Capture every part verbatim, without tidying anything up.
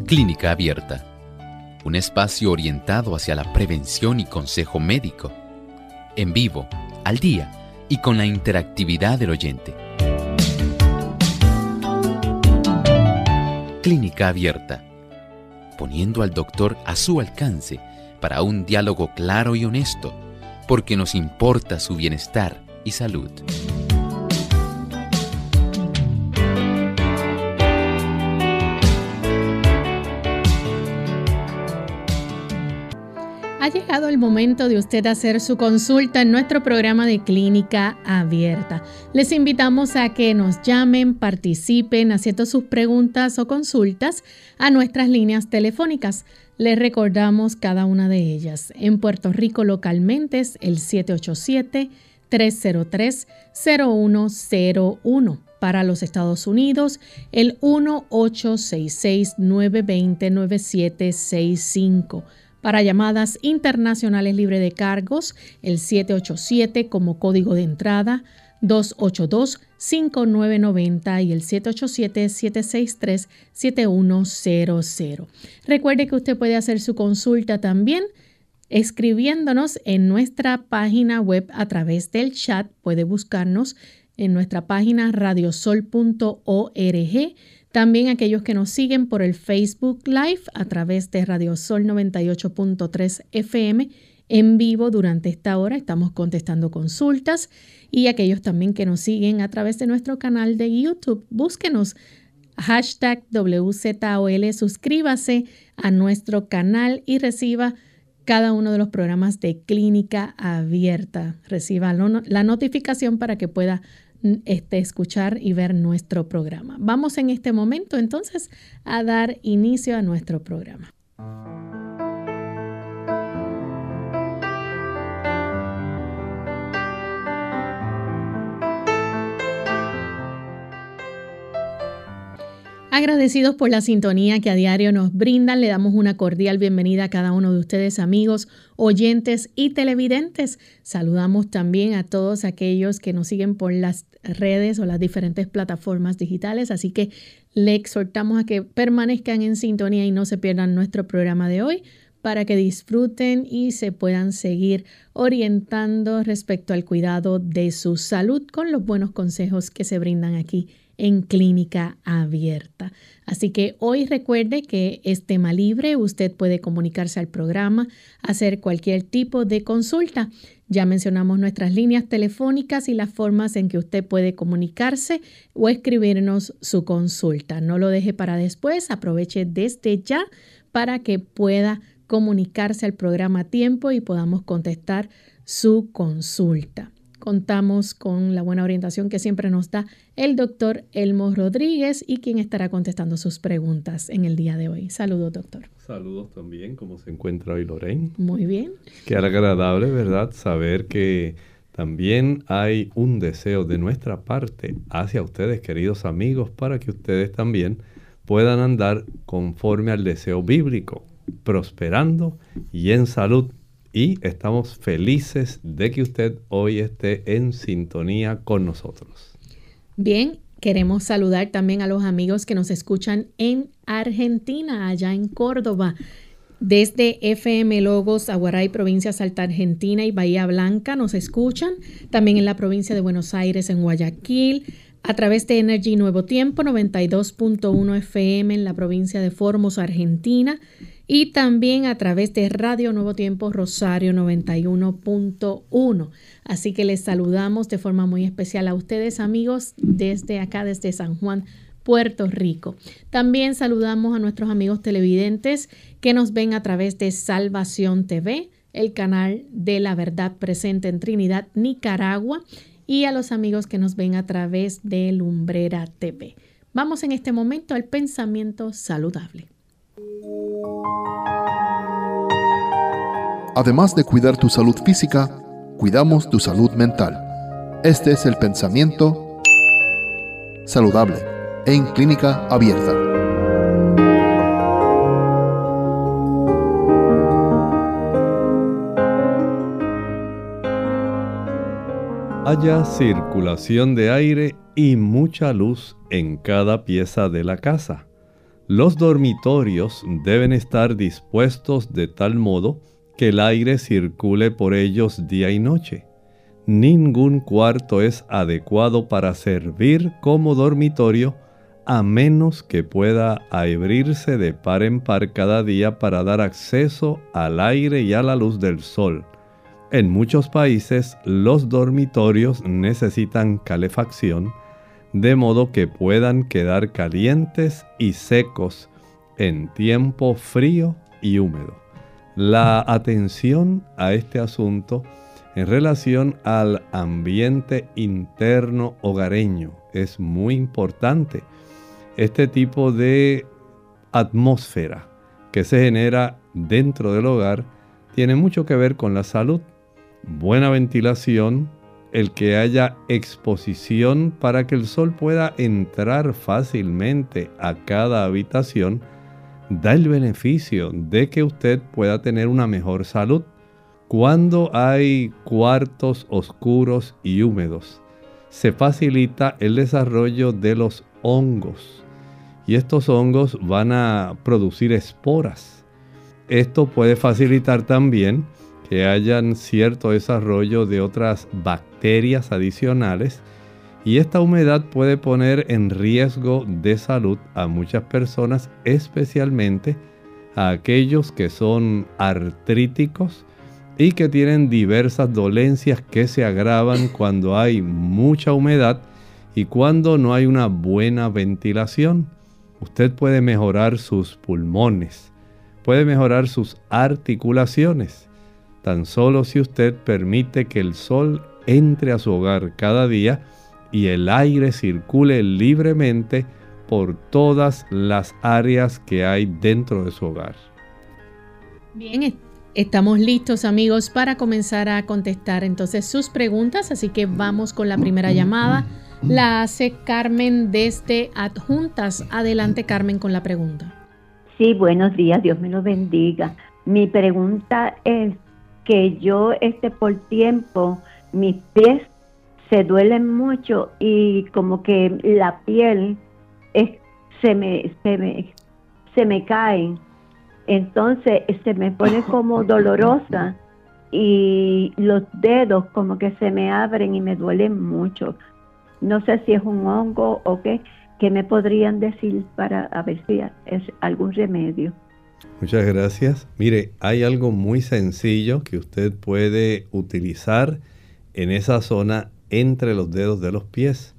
Clínica Abierta, un espacio orientado hacia la prevención y consejo médico, en vivo, al día y con la interactividad del oyente. Clínica Abierta, poniendo al doctor a su alcance para un diálogo claro y honesto, porque nos importa su bienestar y salud. Ha llegado el momento de usted hacer su consulta en nuestro programa de Clínica Abierta. Les invitamos a que nos llamen, participen haciendo sus preguntas o consultas a nuestras líneas telefónicas. Les recordamos cada una de ellas. En Puerto Rico localmente es el siete ocho siete, tres cero tres, cero uno cero uno. Para los Estados Unidos, el uno ocho seis seis, nueve dos cero, nueve siete seis cinco. Para llamadas internacionales libre de cargos, el siete ocho siete como código de entrada, dos ocho dos, cinco nueve nueve cero y el siete ocho siete, siete seis tres, siete uno cero cero. Recuerde que usted puede hacer su consulta también escribiéndonos en nuestra página web a través del chat. Puede buscarnos en nuestra página radiosol punto org. También aquellos que nos siguen por el Facebook Live a través de Radiosol noventa y ocho punto tres F M en vivo durante esta hora. Estamos contestando consultas. Y aquellos también que nos siguen a través de nuestro canal de YouTube. Búsquenos hashtag W Z O L. Suscríbase a nuestro canal y reciba cada uno de los programas de Clínica Abierta. Reciba la notificación para que pueda Este, escuchar y ver nuestro programa. Vamos en este momento entonces a dar inicio a nuestro programa. Agradecidos por la sintonía que a diario nos brindan, le damos una cordial bienvenida a cada uno de ustedes, amigos, oyentes y televidentes. Saludamos también a todos aquellos que nos siguen por las redes o las diferentes plataformas digitales, así que le exhortamos a que permanezcan en sintonía y no se pierdan nuestro programa de hoy para que disfruten y se puedan seguir orientando respecto al cuidado de su salud con los buenos consejos que se brindan aquí en Clínica Abierta. Así que hoy recuerde que es tema libre, usted puede comunicarse al programa, hacer cualquier tipo de consulta. Ya mencionamos nuestras líneas telefónicas y las formas en que usted puede comunicarse o escribirnos su consulta. No lo deje para después, aproveche desde ya para que pueda comunicarse al programa a tiempo y podamos contestar su consulta. Contamos con la buena orientación que siempre nos da el doctor Elmo Rodríguez y quien estará contestando sus preguntas en el día de hoy. Saludos, doctor. Saludos también. ¿Cómo se encuentra hoy Lorraine? Muy bien. Qué agradable, ¿verdad? Saber que también hay un deseo de nuestra parte hacia ustedes, queridos amigos, para que ustedes también puedan andar conforme al deseo bíblico, prosperando y en salud. Y estamos felices de que usted hoy esté en sintonía con nosotros. Bien, queremos saludar también a los amigos que nos escuchan en Argentina, allá en Córdoba. Desde F M Logos, Aguaray, provincia Salta Argentina y Bahía Blanca nos escuchan. También en la provincia de Buenos Aires, en Guayaquil. A través de Energy Nuevo Tiempo, noventa y dos punto uno F M en la provincia de Formosa, Argentina. Y también a través de Radio Nuevo Tiempo Rosario noventa y uno punto uno. Así que les saludamos de forma muy especial a ustedes, amigos, desde acá, desde San Juan, Puerto Rico. También saludamos a nuestros amigos televidentes que nos ven a través de Salvación T V, el canal de la verdad presente en Trinidad, Nicaragua, y a los amigos que nos ven a través de Lumbrera T V. Vamos en este momento al pensamiento saludable. Además de cuidar tu salud física, cuidamos tu salud mental. Este es el pensamiento saludable en Clínica Abierta. Haya circulación de aire y mucha luz en cada pieza de la casa. Los dormitorios deben estar dispuestos de tal modo que el aire circule por ellos día y noche. Ningún cuarto es adecuado para servir como dormitorio a menos que pueda abrirse de par en par cada día para dar acceso al aire y a la luz del sol. En muchos países los dormitorios necesitan calefacción, de modo que puedan quedar calientes y secos en tiempo frío y húmedo. La atención a este asunto en relación al ambiente interno hogareño es muy importante. Este tipo de atmósfera que se genera dentro del hogar tiene mucho que ver con la salud. Buena ventilación, el que haya exposición para que el sol pueda entrar fácilmente a cada habitación, da el beneficio de que usted pueda tener una mejor salud. Cuando hay cuartos oscuros y húmedos, se facilita el desarrollo de los hongos. Y estos hongos van a producir esporas. Esto puede facilitar también que hayan cierto desarrollo de otras bacterias adicionales. Y esta humedad puede poner en riesgo de salud a muchas personas, especialmente a aquellos que son artríticos y que tienen diversas dolencias que se agravan cuando hay mucha humedad y cuando no hay una buena ventilación. Usted puede mejorar sus pulmones, puede mejorar sus articulaciones, tan solo si usted permite que el sol entre a su hogar cada día y el aire circule libremente por todas las áreas que hay dentro de su hogar. Bien, estamos listos, amigos, para comenzar a contestar entonces sus preguntas, así que vamos con la primera llamada. La hace Carmen desde Adjuntas. Adelante, Carmen, con la pregunta. Sí, buenos días, Dios me lo bendiga. Mi pregunta es que yo este por tiempo, mis pies se duelen mucho y como que la piel es, se, me, se, me, se me cae. Entonces se me pone como dolorosa y los dedos como que se me abren y me duelen mucho. No sé si es un hongo o qué. ¿Qué me podrían decir para a ver si es algún remedio? Muchas gracias. Mire, hay algo muy sencillo que usted puede utilizar en esa zona entre los dedos de los pies.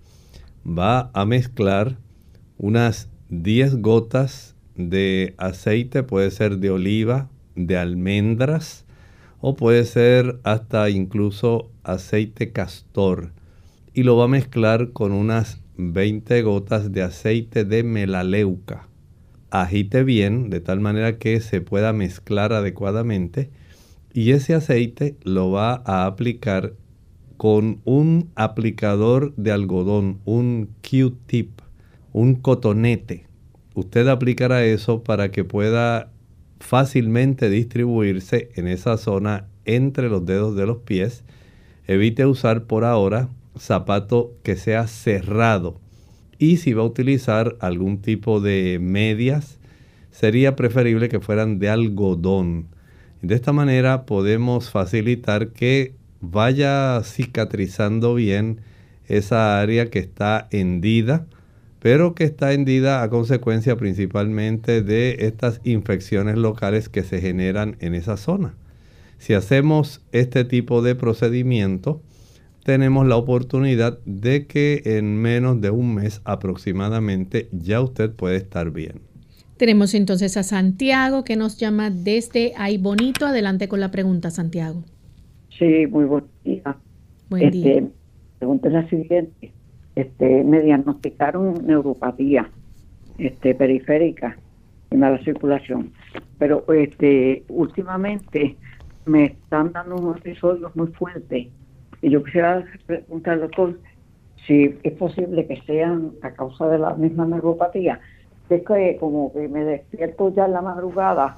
Va a mezclar unas diez gotas de aceite, puede ser de oliva, de almendras o puede ser hasta incluso aceite castor. Y lo va a mezclar con unas veinte gotas de aceite de melaleuca. Agite bien de tal manera que se pueda mezclar adecuadamente y ese aceite lo va a aplicar con un aplicador de algodón, un Q-tip, un cotonete. Usted aplicará eso para que pueda fácilmente distribuirse en esa zona entre los dedos de los pies. Evite usar por ahora zapato que sea cerrado y si va a utilizar algún tipo de medias sería preferible que fueran de algodón. De esta manera podemos facilitar que vaya cicatrizando bien esa área que está hendida, pero que está hendida a consecuencia principalmente de estas infecciones locales que se generan en esa zona. Si hacemos este tipo de procedimiento, tenemos la oportunidad de que en menos de un mes aproximadamente ya usted puede estar bien. Tenemos entonces a Santiago que nos llama desde Ay Bonito. Adelante con la pregunta, Santiago. Sí, muy buen día. Buen este, día. La pregunta es la siguiente. Este, me diagnosticaron neuropatía este, periférica en la circulación, pero este, últimamente me están dando unos episodios muy fuertes. Y yo quisiera preguntar al doctor si es posible que sean a causa de la misma neuropatía. Es que como que me despierto ya en la madrugada,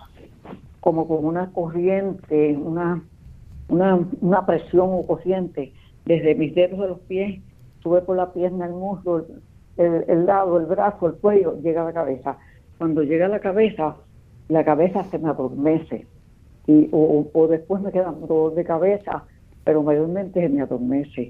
como con una corriente, una, una, una presión o corriente desde mis dedos de los pies, sube por la pierna, el muslo, el, el lado, el brazo, el cuello, llega a la cabeza. cuando llega a la cabeza, la cabeza se me adormece. Y, o, o después me queda un dolor de cabeza, pero mayormente se me adormece.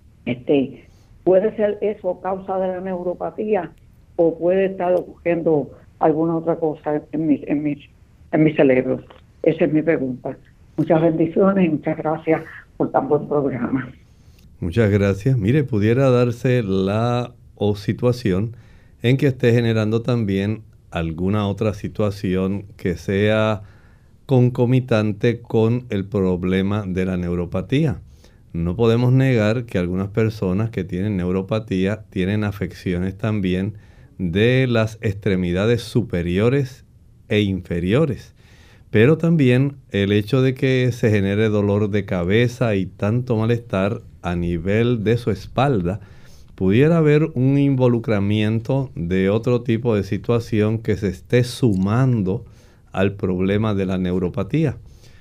Este, ¿Puede ser eso causa de la neuropatía o puede estar ocurriendo alguna otra cosa en mi, en mi, en mi cerebro? Esa es mi pregunta. Muchas bendiciones y muchas gracias por tan buen programa. Muchas gracias. Mire, pudiera darse la o situación en que esté generando también alguna otra situación que sea concomitante con el problema de la neuropatía. No podemos negar que algunas personas que tienen neuropatía tienen afecciones también de las extremidades superiores e inferiores. Pero también el hecho de que se genere dolor de cabeza y tanto malestar a nivel de su espalda, pudiera haber un involucramiento de otro tipo de situación que se esté sumando al problema de la neuropatía.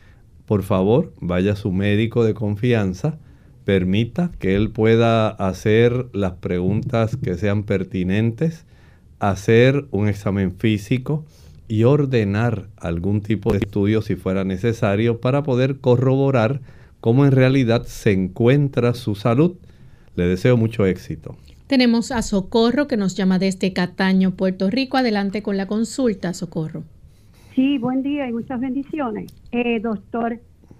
Por favor, vaya a su médico de confianza, permita que él pueda hacer las preguntas que sean pertinentes, hacer un examen físico y ordenar algún tipo de estudio si fuera necesario para poder corroborar cómo en realidad se encuentra su salud. Le deseo mucho éxito. Tenemos a Socorro que nos llama desde Cataño, Puerto Rico. Adelante con la consulta, Socorro. Sí, buen día y muchas bendiciones. Eh, doctor,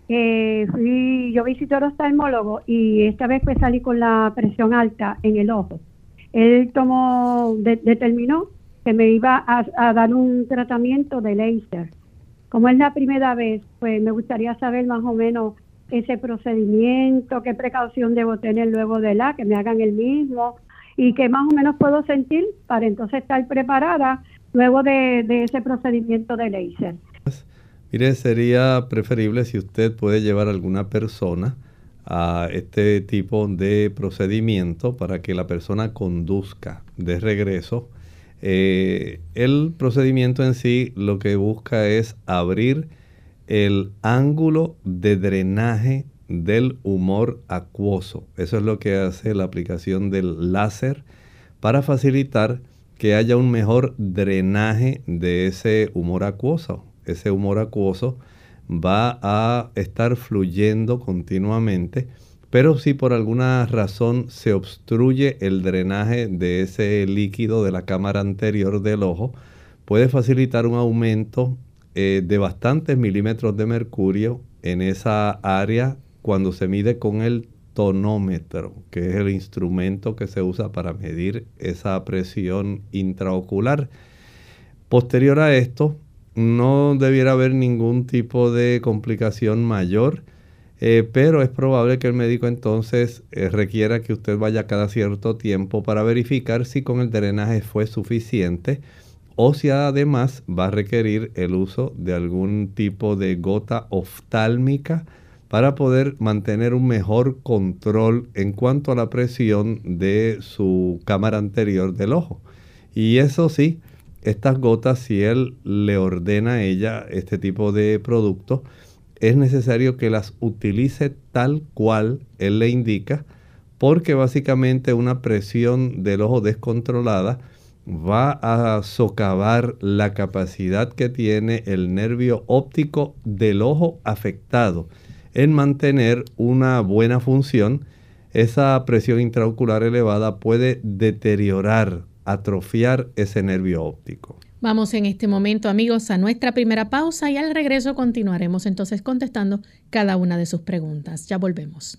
eh, fui, yo visité al oftalmólogo y esta vez pues salí con la presión alta en el ojo. Él tomó, de, determinó que me iba a, a dar un tratamiento de láser. Como es la primera vez, pues me gustaría saber más o menos ese procedimiento, qué precaución debo tener luego de la, que me hagan el mismo y qué más o menos puedo sentir para entonces estar preparada luego de, de ese procedimiento de láser. Mire, sería preferible si usted puede llevar a alguna persona a este tipo de procedimiento para que la persona conduzca de regreso. Eh, el procedimiento en sí lo que busca es abrir el ángulo de drenaje del humor acuoso. Eso es lo que hace la aplicación del láser para facilitar que haya un mejor drenaje de ese humor acuoso. Ese humor acuoso va a estar fluyendo continuamente, pero si por alguna razón se obstruye el drenaje de ese líquido de la cámara anterior del ojo, puede facilitar un aumento eh, de bastantes milímetros de mercurio en esa área cuando se mide con el tonómetro, que es el instrumento que se usa para medir esa presión intraocular. Posterior a esto, no debiera haber ningún tipo de complicación mayor, eh, pero es probable que el médico entonces eh, requiera que usted vaya cada cierto tiempo para verificar si con el drenaje fue suficiente o si además va a requerir el uso de algún tipo de gota oftálmica para poder mantener un mejor control en cuanto a la presión de su cámara anterior del ojo. Y eso sí, estas gotas, si él le ordena a ella este tipo de producto, es necesario que las utilice tal cual él le indica, porque básicamente una presión del ojo descontrolada va a socavar la capacidad que tiene el nervio óptico del ojo afectado en mantener una buena función. Esa presión intraocular elevada puede deteriorar, atrofiar ese nervio óptico. Vamos en este momento, amigos, a nuestra primera pausa y al regreso continuaremos entonces contestando cada una de sus preguntas. Ya volvemos.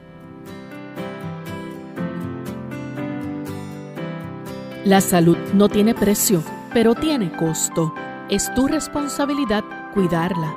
La salud no tiene precio, pero tiene costo. Es tu responsabilidad cuidarla.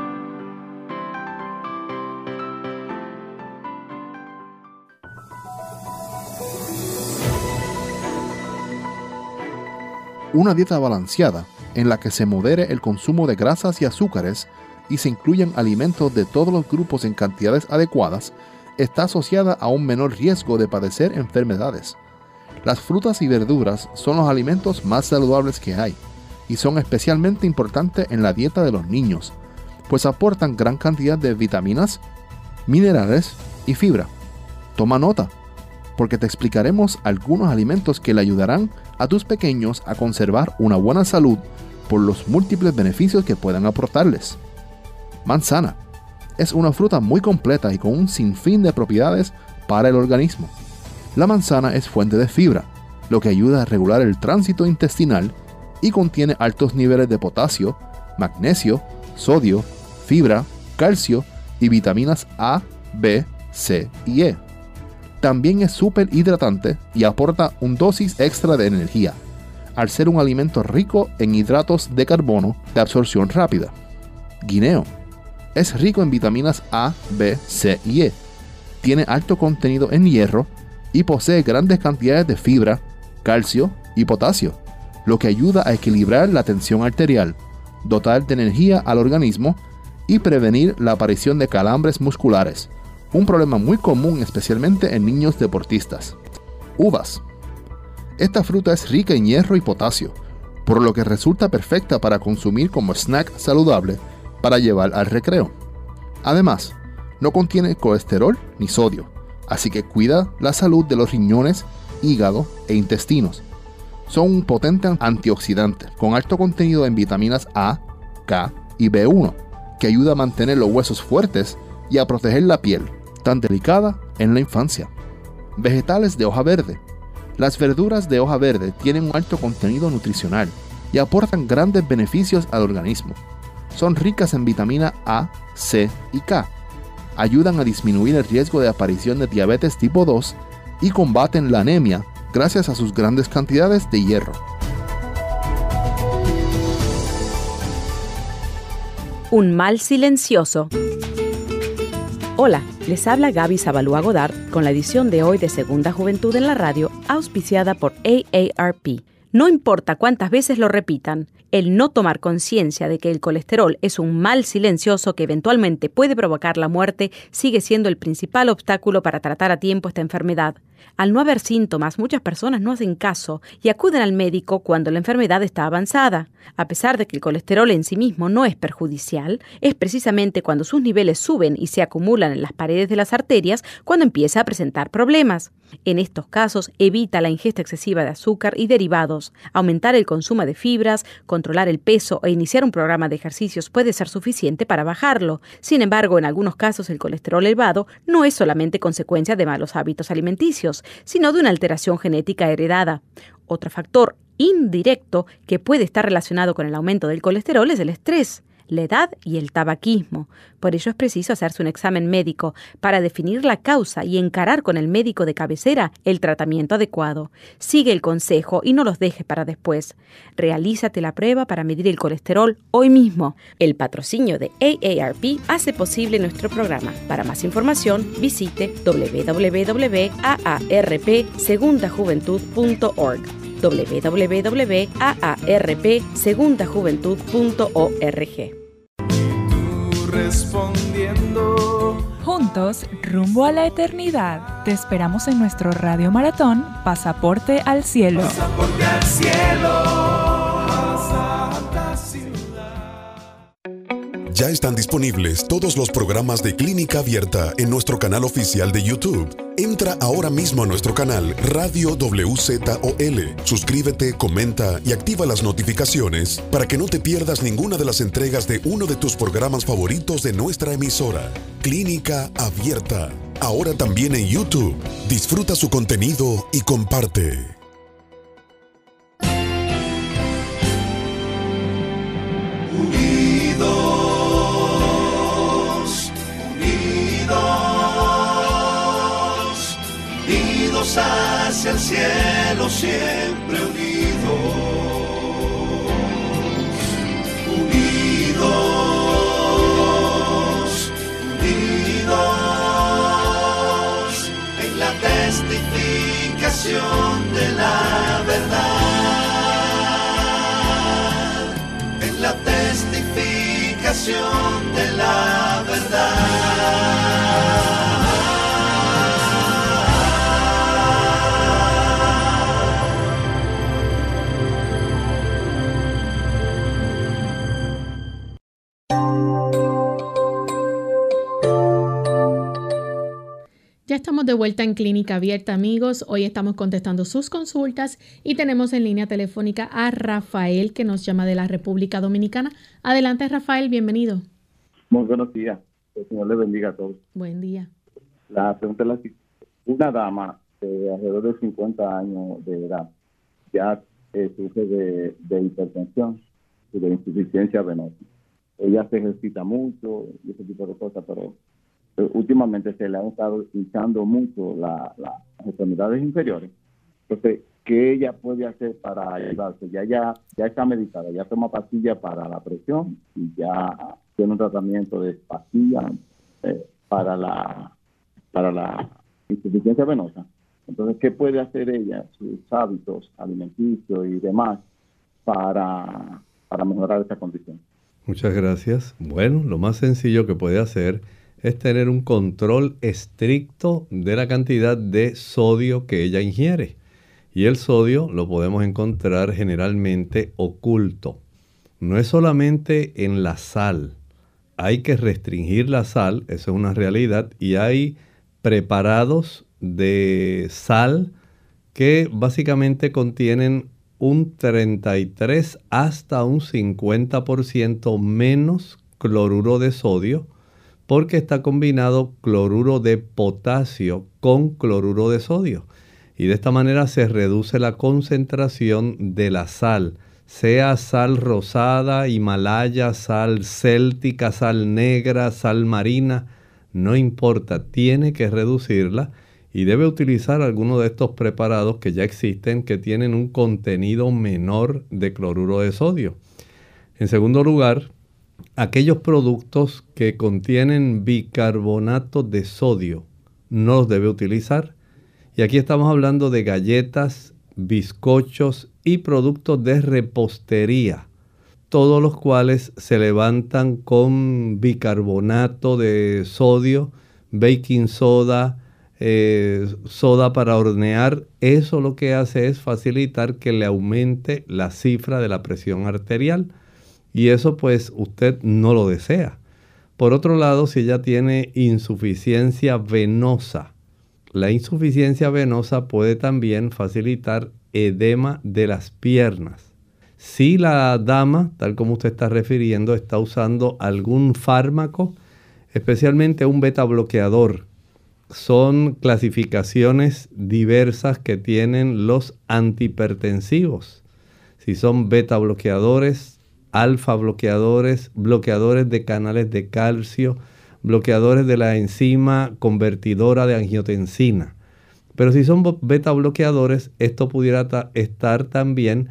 Una dieta balanceada, en la que se modere el consumo de grasas y azúcares y se incluyan alimentos de todos los grupos en cantidades adecuadas, está asociada a un menor riesgo de padecer enfermedades. Las frutas y verduras son los alimentos más saludables que hay y son especialmente importantes en la dieta de los niños, pues aportan gran cantidad de vitaminas, minerales y fibra. Toma nota, porque te explicaremos algunos alimentos que le ayudarán a tus pequeños a conservar una buena salud por los múltiples beneficios que puedan aportarles. Manzana. Es una fruta muy completa y con un sinfín de propiedades para el organismo. La manzana es fuente de fibra, lo que ayuda a regular el tránsito intestinal y contiene altos niveles de potasio, magnesio, sodio, fibra, calcio y vitaminas A, B, C y E. También es súper hidratante y aporta un dosis extra de energía, al ser un alimento rico en hidratos de carbono de absorción rápida. Guineo. Es rico en vitaminas A, B, C y E. Tiene alto contenido en hierro y posee grandes cantidades de fibra, calcio y potasio, lo que ayuda a equilibrar la tensión arterial, dotar de energía al organismo y prevenir la aparición de calambres musculares, un problema muy común especialmente en niños deportistas. Uvas. Esta fruta es rica en hierro y potasio, por lo que resulta perfecta para consumir como snack saludable para llevar al recreo. Además, no contiene colesterol ni sodio, así que cuida la salud de los riñones, hígado e intestinos. Son un potente antioxidante con alto contenido en vitaminas A, K y B uno, que ayuda a mantener los huesos fuertes y a proteger la piel, tan delicada en la infancia. Vegetales de hoja verde. Las verduras de hoja verde tienen un alto contenido nutricional y aportan grandes beneficios al organismo. Son ricas en vitamina A, C y K. Ayudan a disminuir el riesgo de aparición de diabetes tipo dos y combaten la anemia gracias a sus grandes cantidades de hierro. Un mal silencioso. Hola, les habla Gaby Zabalúa Godard con la edición de hoy de Segunda Juventud en la Radio, auspiciada por A A R P. No importa cuántas veces lo repitan, el no tomar conciencia de que el colesterol es un mal silencioso que eventualmente puede provocar la muerte sigue siendo el principal obstáculo para tratar a tiempo esta enfermedad. Al no haber síntomas, muchas personas no hacen caso y acuden al médico cuando la enfermedad está avanzada. A pesar de que el colesterol en sí mismo no es perjudicial, es precisamente cuando sus niveles suben y se acumulan en las paredes de las arterias cuando empieza a presentar problemas. En estos casos, evita la ingesta excesiva de azúcar y derivados. Aumentar el consumo de fibras, controlar el peso e iniciar un programa de ejercicios puede ser suficiente para bajarlo. Sin embargo, en algunos casos el colesterol elevado no es solamente consecuencia de malos hábitos alimenticios, sino de una alteración genética heredada. Otro factor indirecto que puede estar relacionado con el aumento del colesterol es el estrés, la edad y el tabaquismo. Por ello es preciso hacerse un examen médico para definir la causa y encarar con el médico de cabecera el tratamiento adecuado. Sigue el consejo y no los dejes para después. Realízate la prueba para medir el colesterol hoy mismo. El patrocinio de A A R P hace posible nuestro programa. Para más información, visite w w w punto a a r p segunda juventud punto org. w w w punto a a r p segunda juventud punto org. Respondiendo. Juntos, rumbo a la eternidad. Te esperamos en nuestro Radio Maratón Pasaporte al Cielo. Pasaporte al cielo. Santa Ciudad. Ya están disponibles todos los programas de Clínica Abierta en nuestro canal oficial de YouTube. Entra ahora mismo a nuestro canal Radio W Z O L. Suscríbete, comenta y activa las notificaciones para que no te pierdas ninguna de las entregas de uno de tus programas favoritos de nuestra emisora. Clínica Abierta. Ahora también en YouTube. Disfruta su contenido y comparte. Hacia el cielo, siempre unidos, unidos, unidos, en la testificación de la verdad, en la testificación de la verdad. Ya estamos de vuelta en Clínica Abierta, amigos. Hoy estamos contestando sus consultas y tenemos en línea telefónica a Rafael, que nos llama de la República Dominicana. Adelante, Rafael, bienvenido. Muy buenos días. El Señor le bendiga a todos. Buen día. La pregunta es la siguiente. Una dama de alrededor de cincuenta años de edad ya eh, sufre de, de hipertensión y de insuficiencia venosa. Ella se ejercita mucho y ese tipo de cosas, pero últimamente se le han estado hinchando mucho la, la, las extremidades inferiores. Entonces, ¿qué ella puede hacer para ayudarse? Ya, ya, ya está medicada, ya toma pastillas para la presión y ya tiene un tratamiento de pastillas eh, para la para la insuficiencia venosa. Entonces, ¿qué puede hacer ella, sus hábitos alimenticios y demás, para, para mejorar esta condición? Muchas gracias. Bueno, lo más sencillo que puede hacer es tener un control estricto de la cantidad de sodio que ella ingiere. Y el sodio lo podemos encontrar generalmente oculto. No es solamente en la sal. Hay que restringir la sal, eso es una realidad, y hay preparados de sal que básicamente contienen un treinta y tres hasta un cincuenta por ciento menos cloruro de sodio, porque está combinado cloruro de potasio con cloruro de sodio. Y de esta manera se reduce la concentración de la sal, sea sal rosada, Himalaya, sal céltica, sal negra, sal marina, no importa, tiene que reducirla y debe utilizar alguno de estos preparados que ya existen que tienen un contenido menor de cloruro de sodio. En segundo lugar, aquellos productos que contienen bicarbonato de sodio no los debe utilizar. Y aquí estamos hablando de galletas, bizcochos y productos de repostería, todos los cuales se levantan con bicarbonato de sodio, baking soda, eh, soda para hornear. Eso lo que hace es facilitar que le aumente la cifra de la presión arterial. Y eso pues usted no lo desea. Por otro lado, si ella tiene insuficiencia venosa, la insuficiencia venosa puede también facilitar edema de las piernas. Si la dama, tal como usted está refiriendo, está usando algún fármaco, especialmente un beta bloqueador, son clasificaciones diversas que tienen los antihipertensivos. Si son beta bloqueadores, alfa bloqueadores, bloqueadores de canales de calcio, bloqueadores de la enzima convertidora de angiotensina. Pero si son beta bloqueadores, esto pudiera ta- estar también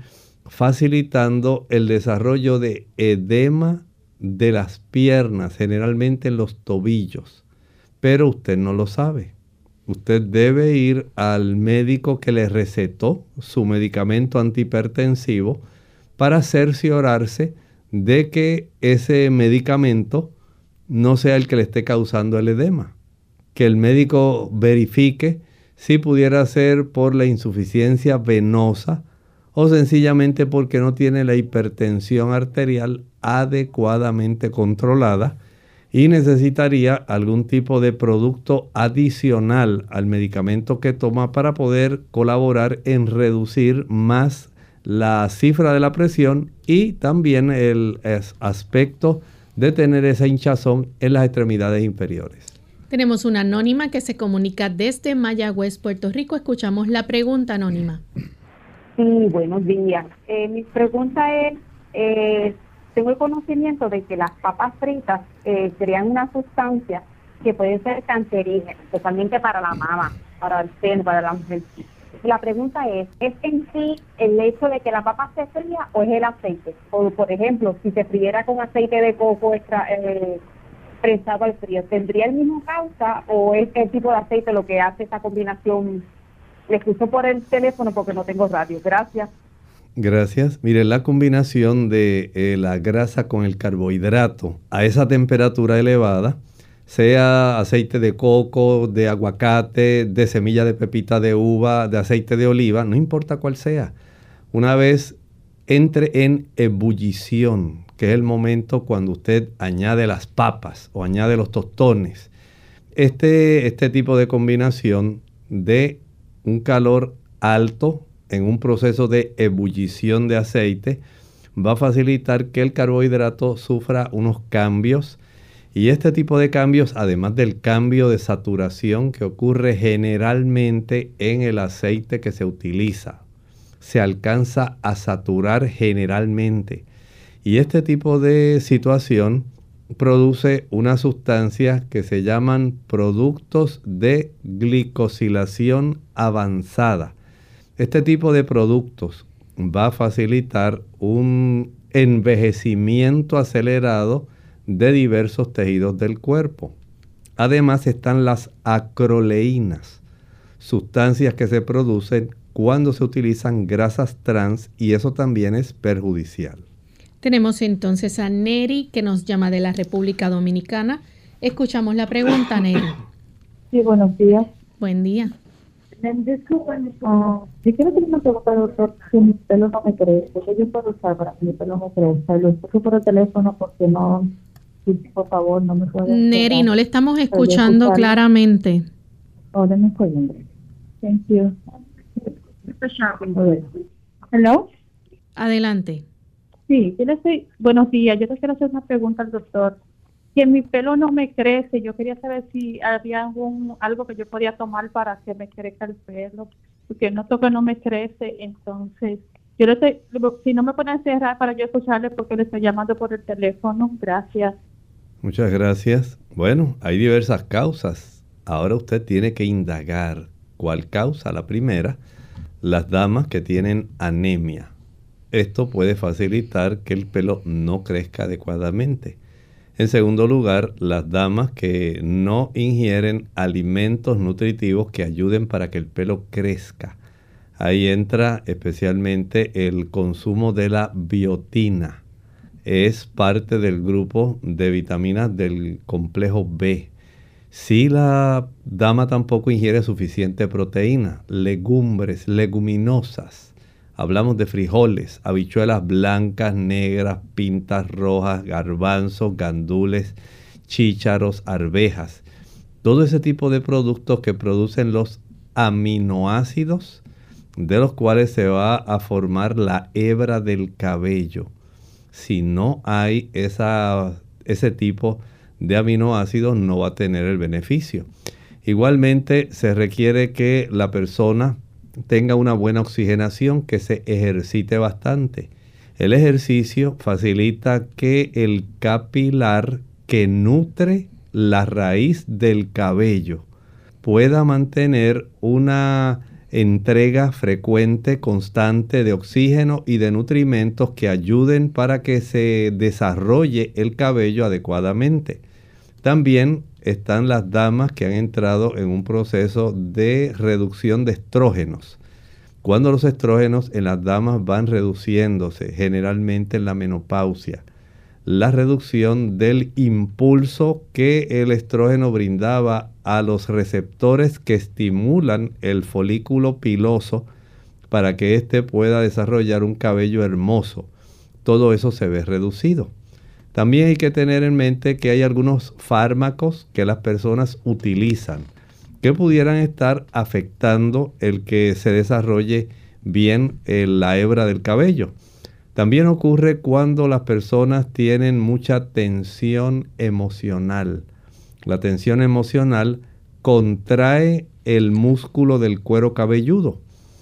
facilitando el desarrollo de edema de las piernas, generalmente en los tobillos. Pero usted no lo sabe. Usted debe ir al médico que le recetó su medicamento antihipertensivo para cerciorarse de que ese medicamento no sea el que le esté causando el edema. Que el médico verifique si pudiera ser por la insuficiencia venosa o sencillamente porque no tiene la hipertensión arterial adecuadamente controlada y necesitaría algún tipo de producto adicional al medicamento que toma para poder colaborar en reducir más la cifra de la presión y también el aspecto de tener esa hinchazón en las extremidades inferiores. Tenemos una anónima que se comunica desde Mayagüez, Puerto Rico. Escuchamos la pregunta, anónima. Sí, buenos días. Eh, mi pregunta es, eh, tengo el conocimiento de que las papas fritas eh, crean una sustancia que puede ser cancerígena, especialmente para la mama, para el seno, para la mujer. La pregunta es, ¿es en sí el hecho de que la papa se fría o es el aceite? O, por ejemplo, si se friera con aceite de coco extra, eh, prensado al frío, ¿tendría el mismo causa o es el tipo de aceite lo que hace esta combinación? Le escucho por el teléfono porque no tengo radio. Gracias. Gracias. Mire, la combinación de eh, la grasa con el carbohidrato a esa temperatura elevada, sea aceite de coco, de aguacate, de semilla de pepita de uva, de aceite de oliva, no importa cuál sea. Una vez entre en ebullición, que es el momento cuando usted añade las papas o añade los tostones, este, este tipo de combinación de un calor alto en un proceso de ebullición de aceite va a facilitar que el carbohidrato sufra unos cambios, y este tipo de cambios, además del cambio de saturación que ocurre generalmente en el aceite que se utiliza, se alcanza a saturar generalmente, y este tipo de situación produce una sustancia que se llaman productos de glicosilación avanzada. Este tipo de productos va a facilitar un envejecimiento acelerado de diversos tejidos del cuerpo. Además están las acroleínas, sustancias que se producen cuando se utilizan grasas trans, y eso también es perjudicial. Tenemos entonces a Neri, que nos llama de la República Dominicana. Escuchamos la pregunta, Neri. Sí, buenos días. Buen día. Disculpen, uh, yo quiero hacer una pregunta, doctor. Si mi pelo no me crece, ¿qué yo puedo usar para que mi pelo me crezca? Lo escucho por el teléfono porque no, si, por favor, no me puede. Neri, no le estamos escuchando claramente. Oh, denme un segundo. Thank you. Hello. Adelante. Sí, yo le estoy, buenos días, yo le quiero hacer una pregunta al doctor. Si mi pelo no me crece, yo quería saber si había algún, algo que yo podía tomar para que me crezca el pelo, porque noto que no me crece, entonces, yo le estoy, si no me pueden cerrar para yo escucharle porque le estoy llamando por el teléfono, gracias. Muchas gracias. Bueno, hay diversas causas. Ahora usted tiene que indagar cuál causa. La primera, las damas que tienen anemia. Esto puede facilitar que el pelo no crezca adecuadamente. En segundo lugar, las damas que no ingieren alimentos nutritivos que ayuden para que el pelo crezca. Ahí entra especialmente el consumo de la biotina. Es parte del grupo de vitaminas del complejo B. Si la dama tampoco ingiere suficiente proteína, legumbres, leguminosas, hablamos de frijoles, habichuelas blancas, negras, pintas rojas, garbanzos, gandules, chícharos, arvejas. Todo ese tipo de productos que producen los aminoácidos, de los cuales se va a formar la hebra del cabello. Si no hay esa, ese tipo de aminoácidos, no va a tener el beneficio. Igualmente, se requiere que la persona tenga una buena oxigenación, que se ejercite bastante. El ejercicio facilita que el capilar que nutre la raíz del cabello pueda mantener una entrega frecuente, constante de oxígeno y de nutrimentos que ayuden para que se desarrolle el cabello adecuadamente. También están las damas que han entrado en un proceso de reducción de estrógenos. Cuando los estrógenos en las damas van reduciéndose, generalmente en la menopausia, la reducción del impulso que el estrógeno brindaba a los receptores que estimulan el folículo piloso para que éste pueda desarrollar un cabello hermoso. Todo eso se ve reducido. También hay que tener en mente que hay algunos fármacos que las personas utilizan que pudieran estar afectando el que se desarrolle bien eh, la hebra del cabello. También ocurre cuando las personas tienen mucha tensión emocional. La tensión emocional contrae el músculo del cuero cabelludo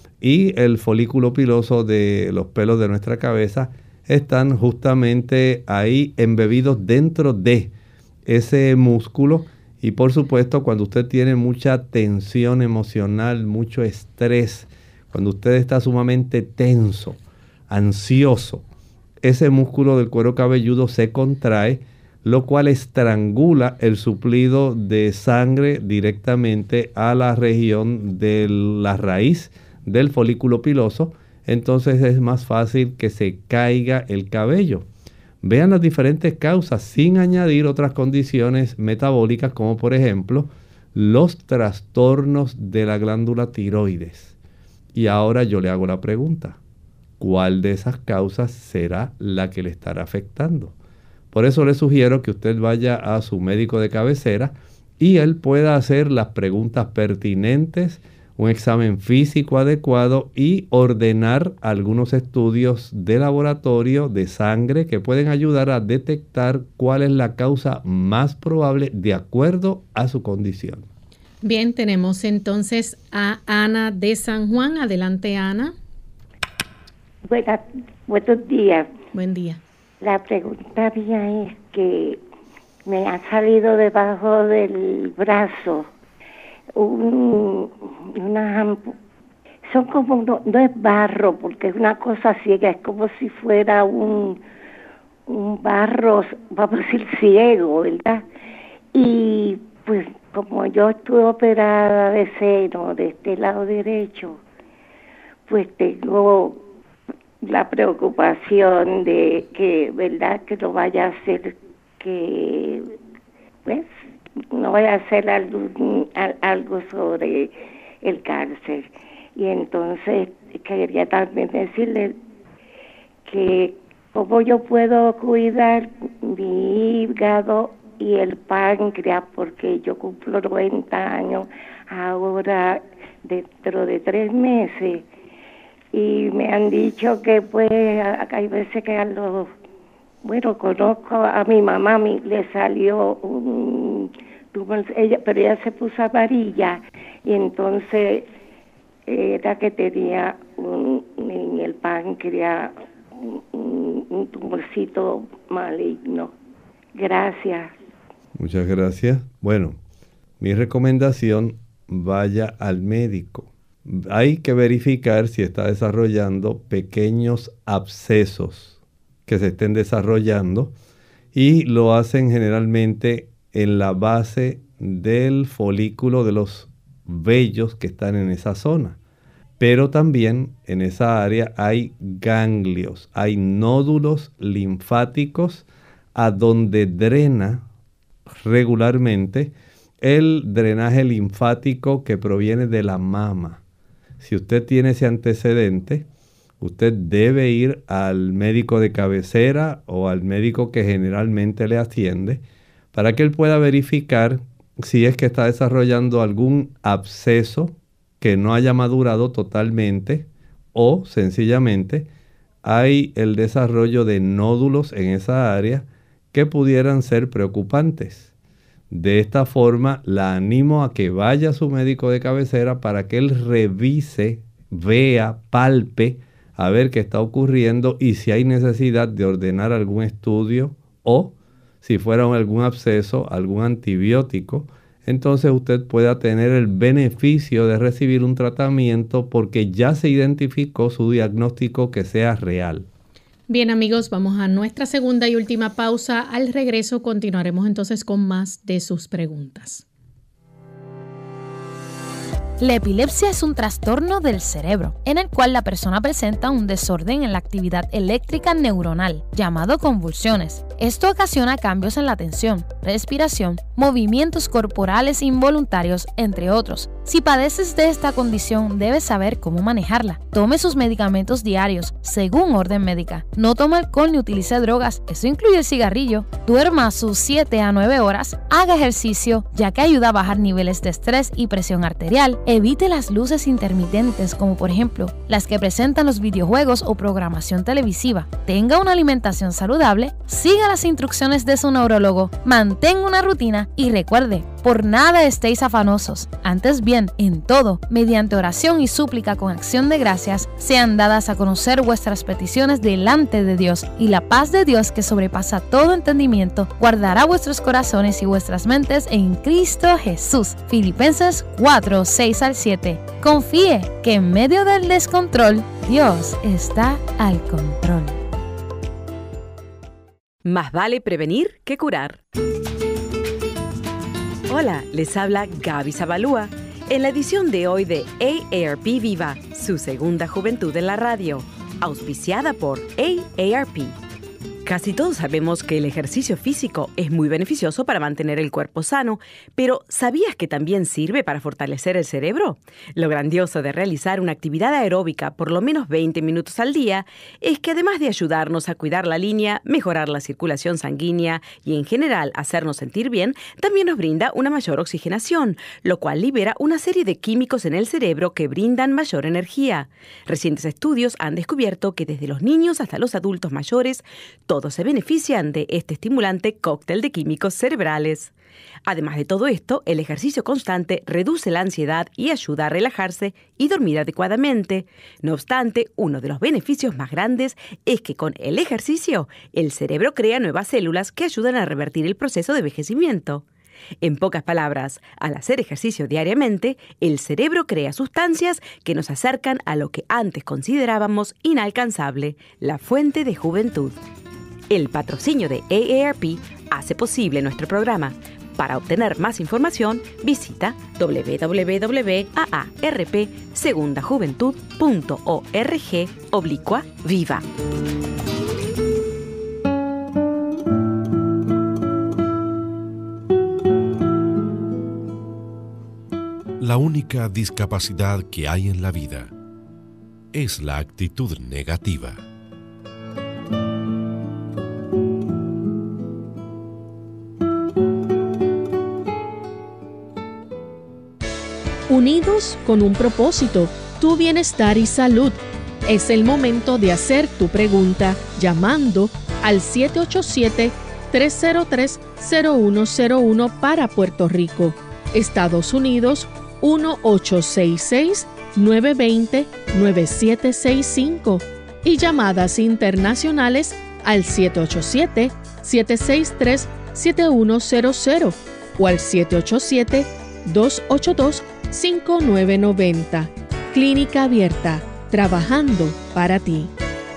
y el folículo piloso de los pelos de nuestra cabeza están justamente ahí embebidos dentro de ese músculo. Y por supuesto, cuando usted tiene mucha tensión emocional, mucho estrés, cuando usted está sumamente tenso, ansioso, ese músculo del cuero cabelludo se contrae, lo cual estrangula el suplido de sangre directamente a la región de la raíz del folículo piloso. Entonces es más fácil que se caiga el cabello. Vean las diferentes causas sin añadir otras condiciones metabólicas como por ejemplo los trastornos de la glándula tiroides. Y ahora yo le hago la pregunta, ¿cuál de esas causas será la que le estará afectando? Por eso le sugiero que usted vaya a su médico de cabecera y él pueda hacer las preguntas pertinentes, un examen físico adecuado y ordenar algunos estudios de laboratorio de sangre que pueden ayudar a detectar cuál es la causa más probable de acuerdo a su condición. Bien, tenemos entonces a Ana de San Juan. Adelante, Ana. Buenas, buenos días. Buen día. La pregunta mía es que me ha salido debajo del brazo un, una, son como, no, no es barro, porque es una cosa ciega, es como si fuera un, un barro, vamos a decir, ciego, ¿verdad? Y pues como yo estuve operada de seno, de este lado derecho, pues tengo la preocupación de que, ¿verdad?, que no vaya a ser que, pues, no vaya a ser algo, algo sobre el cáncer. Y entonces quería también decirle que cómo yo puedo cuidar mi hígado y el páncreas, porque yo cumplo noventa años ahora dentro de tres meses. Y me han dicho que pues hay veces que a los, bueno, conozco a mi mamá, mi, le salió un tumor, ella, pero ella se puso amarilla y entonces era que tenía un, en el páncreas un, un tumorcito maligno. Gracias. Muchas gracias. Bueno, mi recomendación, vaya al médico. Hay que verificar si está desarrollando pequeños abscesos que se estén desarrollando y lo hacen generalmente en la base del folículo de los vellos que están en esa zona. Pero también en esa área hay ganglios, hay nódulos linfáticos a donde drena regularmente el drenaje linfático que proviene de la mama. Si usted tiene ese antecedente, usted debe ir al médico de cabecera o al médico que generalmente le atiende para que él pueda verificar si es que está desarrollando algún absceso que no haya madurado totalmente o sencillamente hay el desarrollo de nódulos en esa área que pudieran ser preocupantes. De esta forma, la animo a que vaya a su médico de cabecera para que él revise, vea, palpe, a ver qué está ocurriendo y si hay necesidad de ordenar algún estudio o si fuera algún absceso, algún antibiótico, entonces usted pueda tener el beneficio de recibir un tratamiento porque ya se identificó su diagnóstico que sea real. Bien, amigos, vamos a nuestra segunda y última pausa. Al regreso continuaremos entonces con más de sus preguntas. La epilepsia es un trastorno del cerebro, en el cual la persona presenta un desorden en la actividad eléctrica neuronal, llamado convulsiones. Esto ocasiona cambios en la atención, respiración, movimientos corporales involuntarios, entre otros. Si padeces de esta condición, debes saber cómo manejarla. Tome sus medicamentos diarios, según orden médica. No tome alcohol ni utilice drogas, eso incluye el cigarrillo. Duerma sus siete a nueve horas, haga ejercicio, ya que ayuda a bajar niveles de estrés y presión arterial. Evite las luces intermitentes, como por ejemplo las que presentan los videojuegos o programación televisiva. Tenga una alimentación saludable, siga las instrucciones de su neurólogo, mantenga una rutina y recuerde, por nada estéis afanosos. Antes bien, en todo, mediante oración y súplica con acción de gracias, sean dadas a conocer vuestras peticiones delante de Dios, y la paz de Dios, que sobrepasa todo entendimiento, guardará vuestros corazones y vuestras mentes en Cristo Jesús. Filipenses cuatro, seis al siete. Confíe que en medio del descontrol, Dios está al control. Más vale prevenir que curar. Hola, les habla Gaby Zabalúa en la edición de hoy de A A R P Viva, su segunda juventud en la radio, auspiciada por A A R P. Casi todos sabemos que el ejercicio físico es muy beneficioso para mantener el cuerpo sano, pero ¿sabías que también sirve para fortalecer el cerebro? Lo grandioso de realizar una actividad aeróbica por lo menos veinte minutos al día es que además de ayudarnos a cuidar la línea, mejorar la circulación sanguínea y en general hacernos sentir bien, también nos brinda una mayor oxigenación, lo cual libera una serie de químicos en el cerebro que brindan mayor energía. Recientes estudios han descubierto que desde los niños hasta los adultos mayores, todos se benefician de este estimulante cóctel de químicos cerebrales. Además de todo esto, el ejercicio constante reduce la ansiedad y ayuda a relajarse y dormir adecuadamente. No obstante, uno de los beneficios más grandes es que con el ejercicio, el cerebro crea nuevas células que ayudan a revertir el proceso de envejecimiento. En pocas palabras, al hacer ejercicio diariamente, el cerebro crea sustancias que nos acercan a lo que antes considerábamos inalcanzable, la fuente de juventud. El patrocinio de A A R P hace posible nuestro programa. Para obtener más información, visita w w w punto a a r p segunda juventud punto org oblicua viva. La única discapacidad que hay en la vida es la actitud negativa. Unidos con un propósito, tu bienestar y salud. Es el momento de hacer tu pregunta llamando al siete ocho siete, tres cero tres, cero uno cero uno para Puerto Rico, Estados Unidos uno ocho seis seis, nueve dos cero, nueve siete seis cinco y llamadas internacionales al siete ocho siete, siete seis tres, siete uno cero cero o al siete ocho siete, dos ocho dos, cinco nueve nueve cero. Clínica Abierta, trabajando para ti.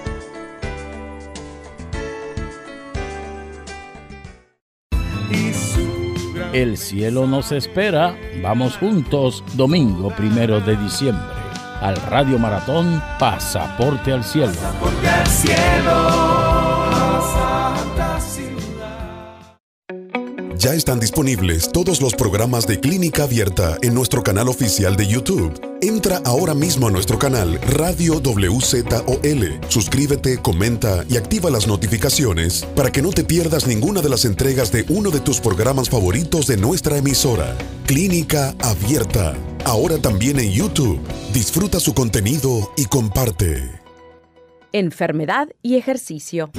El cielo nos espera. Vamos juntos domingo primero de diciembre al Radio Maratón Pasaporte al Cielo. Pasaporte al cielo, a Santa Ciudad. Ya están disponibles todos los programas de Clínica Abierta en nuestro canal oficial de YouTube. Entra ahora mismo a nuestro canal Radio W Z O L. Suscríbete, comenta y activa las notificaciones para que no te pierdas ninguna de las entregas de uno de tus programas favoritos de nuestra emisora. Clínica Abierta, ahora también en YouTube. Disfruta su contenido y comparte. Enfermedad y ejercicio.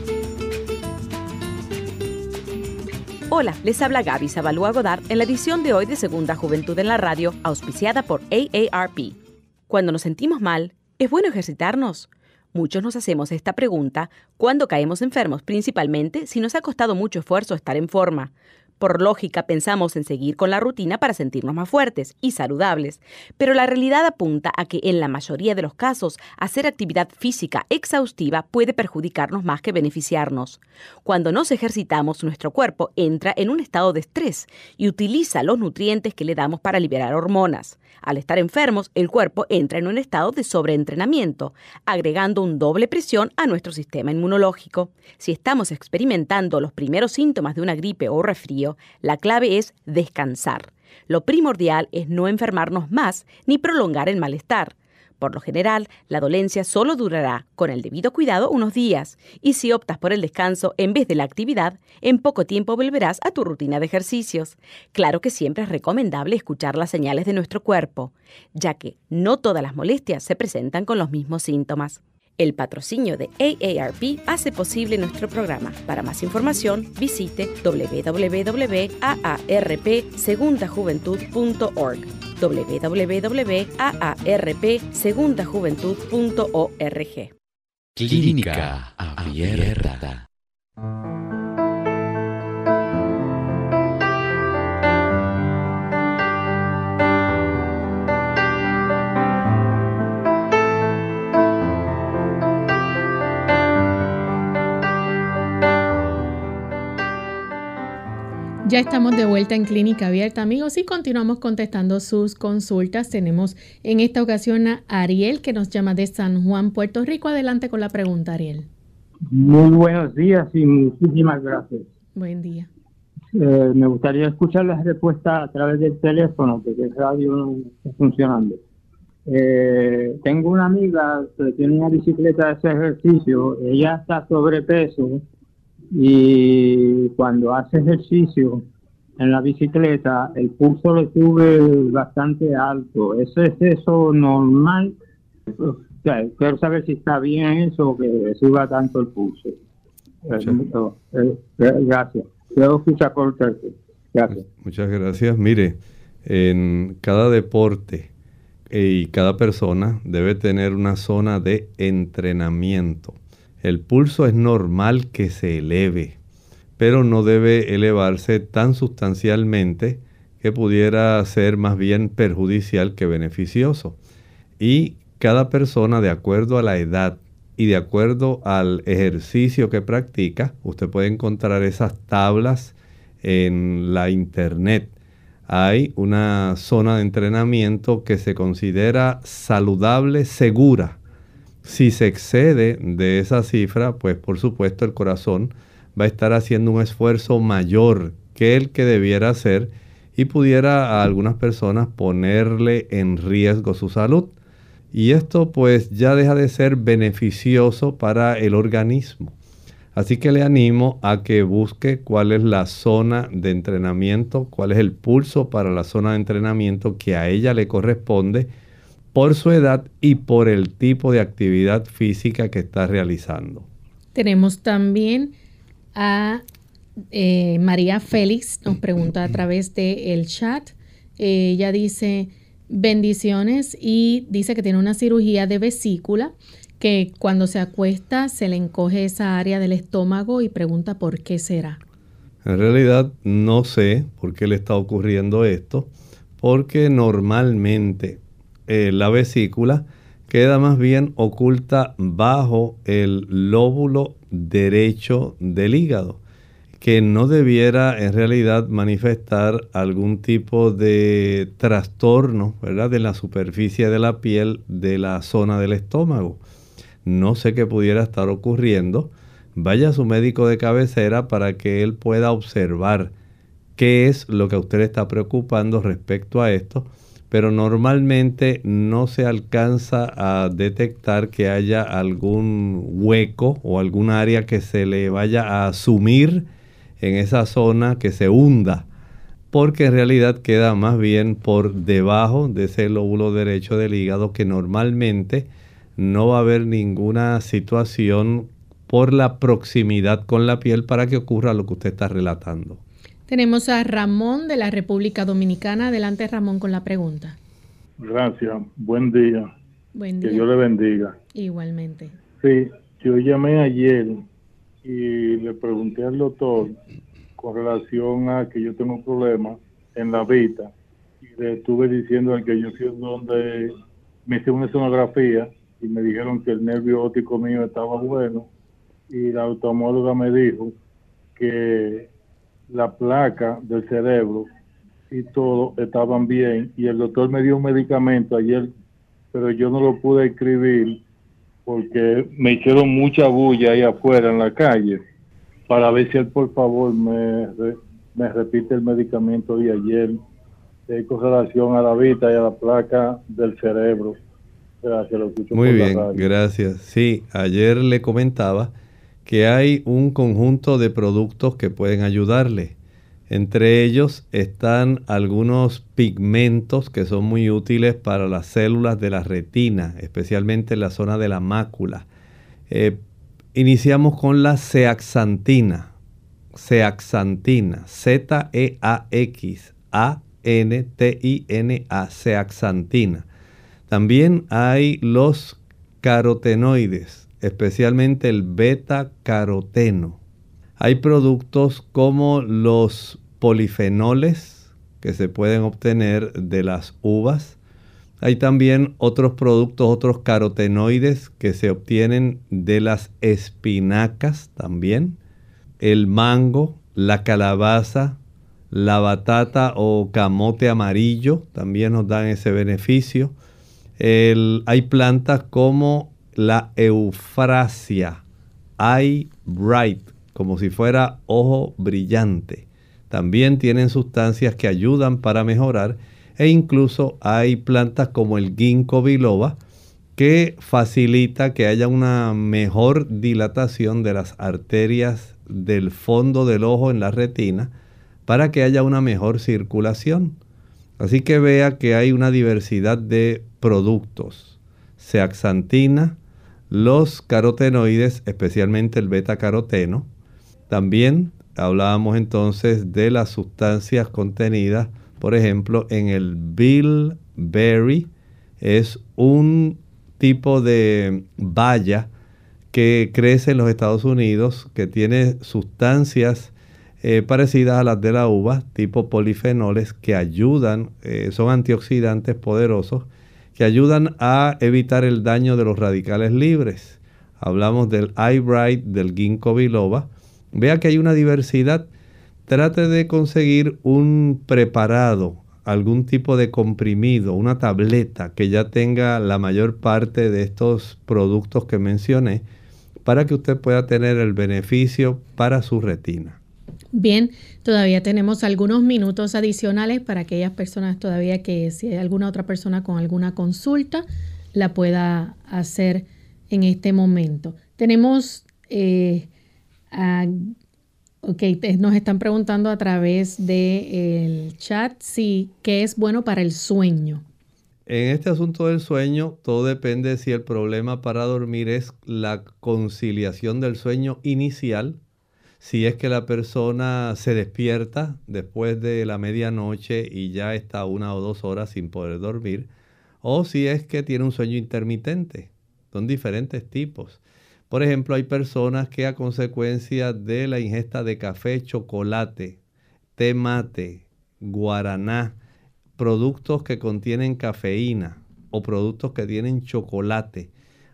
Hola, les habla Gaby Zabalúa Godard en la edición de hoy de Segunda Juventud en la Radio, auspiciada por A A R P. Cuando nos sentimos mal, ¿es bueno ejercitarnos? Muchos nos hacemos esta pregunta cuando caemos enfermos, principalmente si nos ha costado mucho esfuerzo estar en forma. Por lógica, pensamos en seguir con la rutina para sentirnos más fuertes y saludables, pero la realidad apunta a que en la mayoría de los casos, hacer actividad física exhaustiva puede perjudicarnos más que beneficiarnos. Cuando nos ejercitamos, nuestro cuerpo entra en un estado de estrés y utiliza los nutrientes que le damos para liberar hormonas. Al estar enfermos, el cuerpo entra en un estado de sobreentrenamiento, agregando un doble presión a nuestro sistema inmunológico. Si estamos experimentando los primeros síntomas de una gripe o resfrío, la clave es descansar. Lo primordial es no enfermarnos más ni prolongar el malestar. Por lo general, la dolencia solo durará, con el debido cuidado, unos días. Y si optas por el descanso en vez de la actividad, en poco tiempo volverás a tu rutina de ejercicios. Claro que siempre es recomendable escuchar las señales de nuestro cuerpo, ya que no todas las molestias se presentan con los mismos síntomas. El patrocinio de A A R P hace posible nuestro programa. Para más información, visite w w w punto a a r p segunda juventud punto org. w w w punto a a r p segunda juventud punto org. Clínica Abierta. Ya estamos de vuelta en Clínica Abierta, amigos, y continuamos contestando sus consultas. Tenemos en esta ocasión a Ariel, que nos llama de San Juan, Puerto Rico. Adelante con la pregunta, Ariel. Muy buenos días y muchísimas gracias. Buen día. Eh, me gustaría escuchar la respuesta a través del teléfono, porque el radio no está funcionando. Eh, tengo una amiga que tiene una bicicleta de ese ejercicio, ella está sobrepeso y cuando hace ejercicio en la bicicleta el pulso le sube bastante alto. ¿Eso es eso normal? O sea, quiero saber si está bien eso o que suba tanto el pulso. Eh, eh, gracias. Quiero escuchar por usted. Gracias. Muchas gracias. Mire, en cada deporte y cada persona debe tener una zona de entrenamiento. El pulso es normal que se eleve, pero no debe elevarse tan sustancialmente que pudiera ser más bien perjudicial que beneficioso. Y cada persona, de acuerdo a la edad y de acuerdo al ejercicio que practica, usted puede encontrar esas tablas en la internet. Hay una zona de entrenamiento que se considera saludable, segura. Si se excede de esa cifra, pues por supuesto el corazón va a estar haciendo un esfuerzo mayor que el que debiera hacer y pudiera a algunas personas ponerle en riesgo su salud. Y esto pues ya deja de ser beneficioso para el organismo. Así que le animo a que busque cuál es la zona de entrenamiento, cuál es el pulso para la zona de entrenamiento que a ella le corresponde por su edad y por el tipo de actividad física que está realizando. Tenemos también a eh, María Félix, nos pregunta a través del chat. Eh, ella dice, bendiciones, y dice que tiene una cirugía de vesícula, que cuando se acuesta se le encoge esa área del estómago y pregunta por qué será. En realidad no sé por qué le está ocurriendo esto, porque normalmente eh, la vesícula queda más bien oculta bajo el lóbulo derecho del hígado, que no debiera en realidad manifestar algún tipo de trastorno, ¿verdad?, de la superficie de la piel de la zona del estómago. No sé qué pudiera estar ocurriendo. Vaya a su médico de cabecera para que él pueda observar qué es lo que a usted le está preocupando respecto a esto, pero normalmente no se alcanza a detectar que haya algún hueco o algún área que se le vaya a sumir en esa zona, que se hunda, porque en realidad queda más bien por debajo de ese lóbulo derecho del hígado, que normalmente no va a haber ninguna situación por la proximidad con la piel para que ocurra lo que usted está relatando. Tenemos a Ramón de la República Dominicana. Adelante, Ramón, con la pregunta. Gracias. Buen día. Buen día. Que Dios le bendiga. Igualmente. Sí, yo llamé ayer y le pregunté al doctor con relación a que yo tengo problemas en la vista, y le estuve diciendo al que yo fui donde me hice una sonografía y me dijeron que el nervio óptico mío estaba bueno, y la oftalmóloga me dijo que la placa del cerebro y todo estaban bien, y el doctor me dio un medicamento ayer, pero yo no lo pude escribir porque me hicieron mucha bulla ahí afuera en la calle, para ver si él por favor me, me repite el medicamento de ayer eh, con relación a la vista y a la placa del cerebro. Gracias, lo escucho. Muy bien, gracias. Sí, ayer le comentaba que hay un conjunto de productos que pueden ayudarle. Entre ellos están algunos pigmentos que son muy útiles para las células de la retina, especialmente en la zona de la mácula. Eh, iniciamos con la zeaxantina. Zeaxantina, Z E A X A N T I N A, zeaxantina. También hay los carotenoides, especialmente el beta-caroteno. Hay productos como los polifenoles que se pueden obtener de las uvas. Hay también otros productos, otros carotenoides que se obtienen de las espinacas también. El mango, la calabaza, la batata o camote amarillo también nos dan ese beneficio. El, hay plantas como la eufrasia, Eye Bright, como si fuera ojo brillante. También tienen sustancias que ayudan para mejorar, e incluso hay plantas como el ginkgo biloba que facilita que haya una mejor dilatación de las arterias del fondo del ojo en la retina para que haya una mejor circulación. Así que vea que hay una diversidad de productos. Zeaxantina, los carotenoides, especialmente el beta-caroteno. También hablábamos entonces de las sustancias contenidas, por ejemplo, en el bilberry. Es un tipo de baya que crece en los Estados Unidos, que tiene sustancias eh, parecidas a las de la uva, tipo polifenoles, que ayudan, eh, son antioxidantes poderosos, que ayudan a evitar el daño de los radicales libres. Hablamos del Eye Bright, del ginkgo biloba. Vea que hay una diversidad. Trate de conseguir un preparado, algún tipo de comprimido, una tableta que ya tenga la mayor parte de estos productos que mencioné, para que usted pueda tener el beneficio para su retina. Bien, todavía tenemos algunos minutos adicionales para aquellas personas todavía que si hay alguna otra persona con alguna consulta, la pueda hacer en este momento. Tenemos, eh, a, ok, nos están preguntando a través del chat si qué es bueno para el sueño. En este asunto del sueño, todo depende de si el problema para dormir es la conciliación del sueño inicial. Si es que la persona se despierta después de la medianoche y ya está una o dos horas sin poder dormir, o si es que tiene un sueño intermitente. Son diferentes tipos. Por ejemplo, hay personas que a consecuencia de la ingesta de café, chocolate, té mate, guaraná, productos que contienen cafeína o productos que tienen chocolate,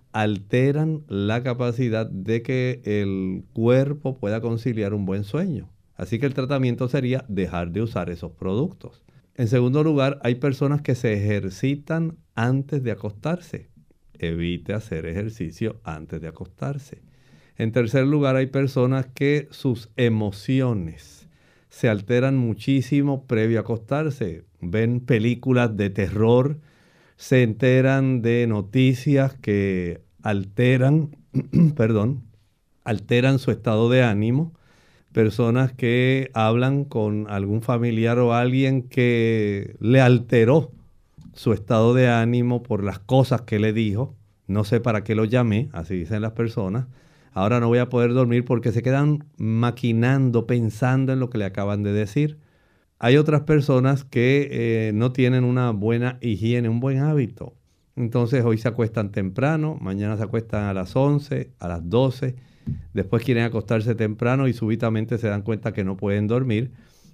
alteran la capacidad de que el cuerpo pueda conciliar un buen sueño. Así que el tratamiento sería dejar de usar esos productos. En segundo lugar, hay personas que se ejercitan antes de acostarse. Evite hacer ejercicio antes de acostarse. En tercer lugar, hay personas que sus emociones se alteran muchísimo previo a acostarse. Ven películas de terror, se enteran de noticias que alteran, perdón, alteran su estado de ánimo. Personas que hablan con algún familiar o alguien que le alteró su estado de ánimo por las cosas que le dijo. No sé para qué lo llamé, así dicen las personas. Ahora no voy a poder dormir porque se quedan maquinando, pensando en lo que le acaban de decir. Hay otras personas que eh, no tienen una buena higiene, un buen hábito. Entonces hoy se acuestan temprano, mañana se acuestan a las once, a las doce. Después quieren acostarse temprano y súbitamente se dan cuenta que no pueden dormir.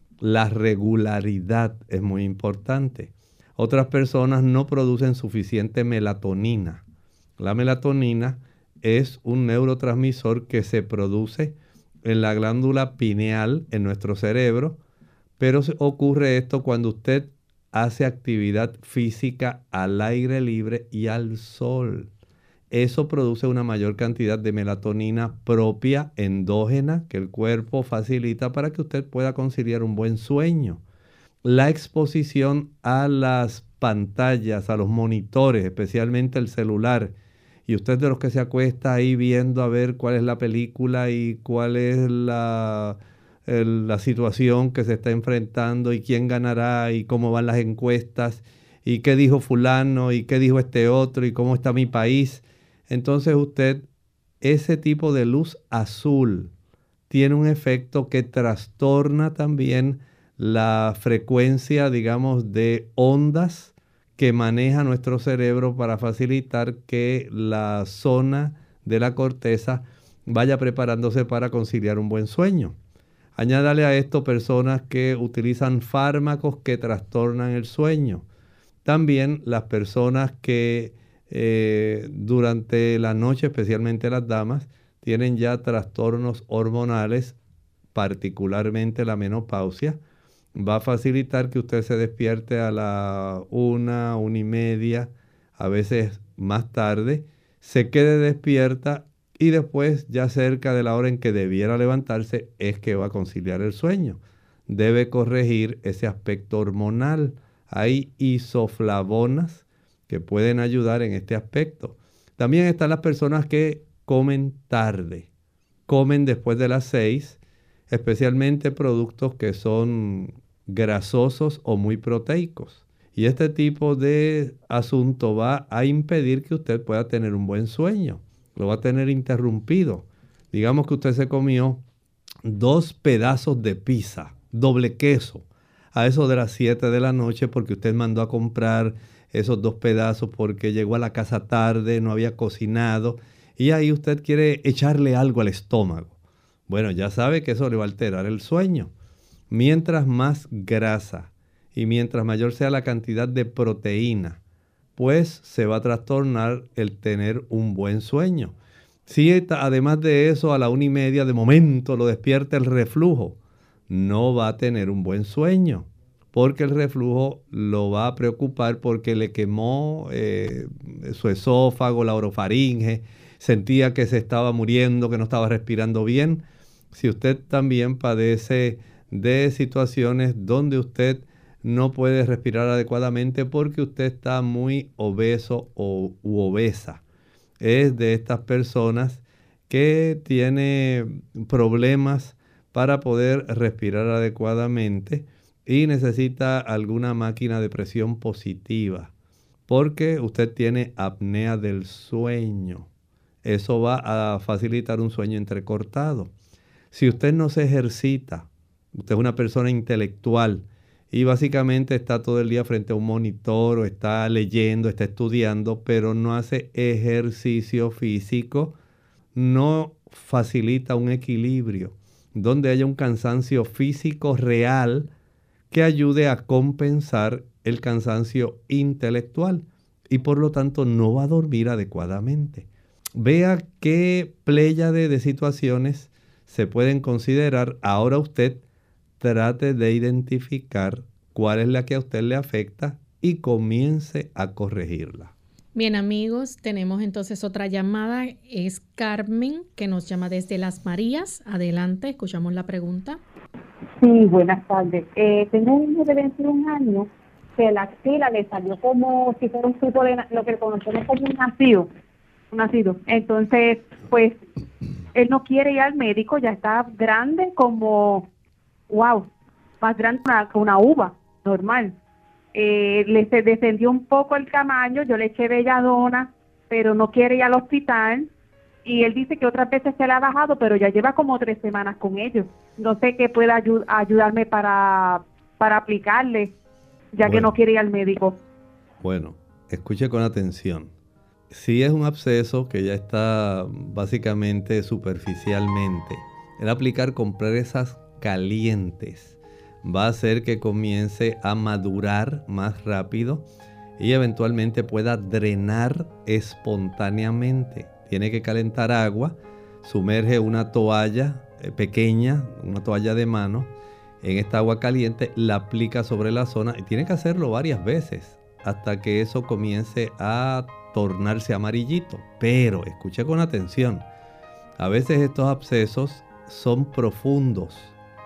La regularidad es muy importante. Otras personas no producen suficiente melatonina. La melatonina es un neurotransmisor que se produce en la glándula pineal en nuestro cerebro, pero ocurre esto cuando usted hace actividad física al aire libre y al sol. Eso produce una mayor cantidad de melatonina propia, endógena, que el cuerpo facilita para que usted pueda conciliar un buen sueño. La exposición a las pantallas, a los monitores, especialmente el celular, y usted de los que se acuesta ahí viendo a ver cuál es la película y cuál es la, el, la situación que se está enfrentando y quién ganará y cómo van las encuestas y qué dijo fulano y qué dijo este otro y cómo está mi país. Entonces usted, ese tipo de luz azul tiene un efecto que trastorna también la frecuencia, digamos, de ondas que maneja nuestro cerebro para facilitar que la zona de la corteza vaya preparándose para conciliar un buen sueño. Añádale a esto personas que utilizan fármacos que trastornan el sueño. También las personas que eh, durante la noche, especialmente las damas, tienen ya trastornos hormonales, particularmente la menopausia. Va a facilitar que usted se despierte a la una, una y media, a veces más tarde, se quede despierta y después ya cerca de la hora en que debiera levantarse es que va a conciliar el sueño. Debe corregir ese aspecto hormonal. Hay isoflavonas que pueden ayudar en este aspecto. También están las personas que comen tarde, comen después de las seis, especialmente productos que son grasosos o muy proteicos. Y este tipo de asunto va a impedir que usted pueda tener un buen sueño. Lo va a tener interrumpido. Digamos que usted se comió dos pedazos de pizza, doble queso, a eso de las siete de la noche porque usted mandó a comprar esos dos pedazos porque llegó a la casa tarde, no había cocinado y ahí usted quiere echarle algo al estómago. Bueno, ya sabe que eso le va a alterar el sueño. Mientras más grasa y mientras mayor sea la cantidad de proteína, pues se va a trastornar el tener un buen sueño. Si además de eso a la una y media de momento lo despierta el reflujo, no va a tener un buen sueño, porque el reflujo lo va a preocupar porque le quemó eh, su esófago, la orofaringe, sentía que se estaba muriendo, que no estaba respirando bien. Si usted también padece de situaciones donde usted no puede respirar adecuadamente porque usted está muy obeso o u obesa, es de estas personas que tiene problemas para poder respirar adecuadamente y necesita alguna máquina de presión positiva porque usted tiene apnea del sueño. Eso va a facilitar un sueño entrecortado. Si usted no se ejercita, usted es una persona intelectual y básicamente está todo el día frente a un monitor o está leyendo, está estudiando, pero no hace ejercicio físico, no facilita un equilibrio donde haya un cansancio físico real que ayude a compensar el cansancio intelectual y por lo tanto no va a dormir adecuadamente. Vea qué pléyade de situaciones se pueden considerar. Ahora usted trate de identificar cuál es la que a usted le afecta y comience a corregirla. Bien, amigos, tenemos entonces otra llamada. Es Carmen, que nos llama desde Las Marías. Adelante, escuchamos la pregunta. Sí, buenas tardes. Eh, tengo un hijo de veintiún años que la axila le salió como si fuera un tipo de lo que conocemos como un nacido. Un nacido. Entonces, pues, él no quiere ir al médico, ya está grande como, wow, más grande que una uva, normal. Eh, le se descendió un poco el tamaño, yo le eché belladona, pero no quiere ir al hospital. Y él dice que otras veces se le ha bajado, pero ya lleva como tres semanas con ellos. No sé qué pueda ayu- ayudarme para, para aplicarle, ya bueno, que no quiere ir al médico. Bueno, escuche con atención. Si es un absceso que ya está básicamente superficialmente, el aplicar compresas calientes va a hacer que comience a madurar más rápido y eventualmente pueda drenar espontáneamente. Tiene que calentar agua, sumerge una toalla eh, pequeña, una toalla de mano, en esta agua caliente, la aplica sobre la zona y tiene que hacerlo varias veces hasta que eso comience a tornarse amarillito. Pero escuche con atención, a veces estos abscesos son profundos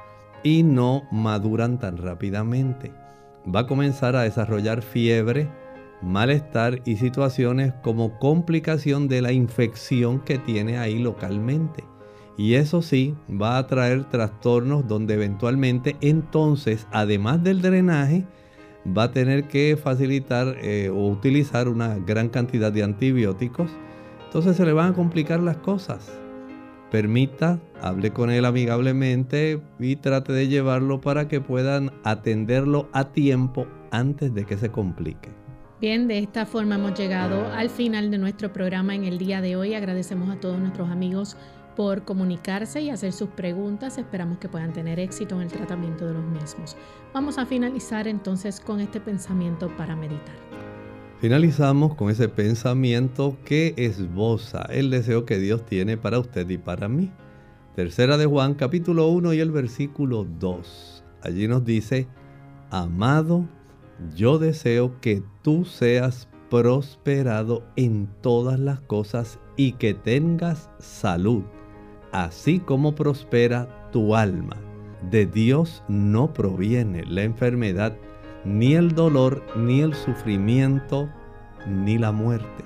y no maduran tan rápidamente. Va a comenzar a desarrollar fiebre, malestar y situaciones como complicación de la infección que tiene ahí localmente. Y eso sí, va a traer trastornos donde eventualmente entonces, además del drenaje, va a tener que facilitar eh, o utilizar una gran cantidad de antibióticos. Entonces se le van a complicar las cosas. Permita, hable con él amigablemente y trate de llevarlo para que puedan atenderlo a tiempo antes de que se complique. Bien, de esta forma hemos llegado al final de nuestro programa en el día de hoy. Agradecemos a todos nuestros amigos por comunicarse y hacer sus preguntas. Esperamos que puedan tener éxito en el tratamiento de los mismos. Vamos a finalizar entonces con este pensamiento para meditar. Finalizamos con ese pensamiento que esboza el deseo que Dios tiene para usted y para mí. Tercera de Juan, capítulo uno y el versículo dos. Allí nos dice: amado, yo deseo que tú seas prosperado en todas las cosas y que tengas salud, así como prospera tu alma. De Dios no proviene la enfermedad, ni el dolor, ni el sufrimiento, ni la muerte.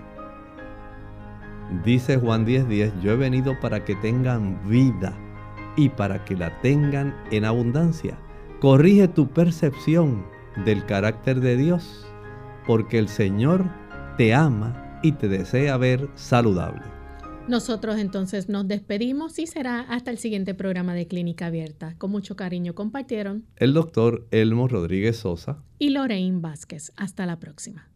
Dice Juan diez diez, yo he venido para que tengan vida y para que la tengan en abundancia. Corrige tu percepción del carácter de Dios, porque el Señor te ama y te desea ver saludable. Nosotros entonces nos despedimos y será hasta el siguiente programa de Clínica Abierta. Con mucho cariño compartieron el doctor Elmo Rodríguez Sosa y Lorraine Vázquez. Hasta la próxima.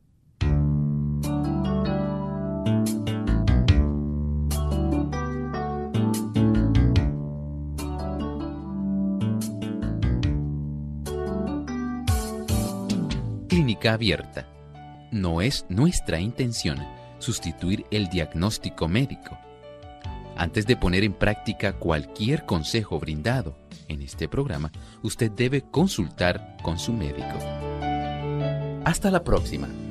Clínica Abierta. No es nuestra intención sustituir el diagnóstico médico. Antes de poner en práctica cualquier consejo brindado en este programa, usted debe consultar con su médico. Hasta la próxima.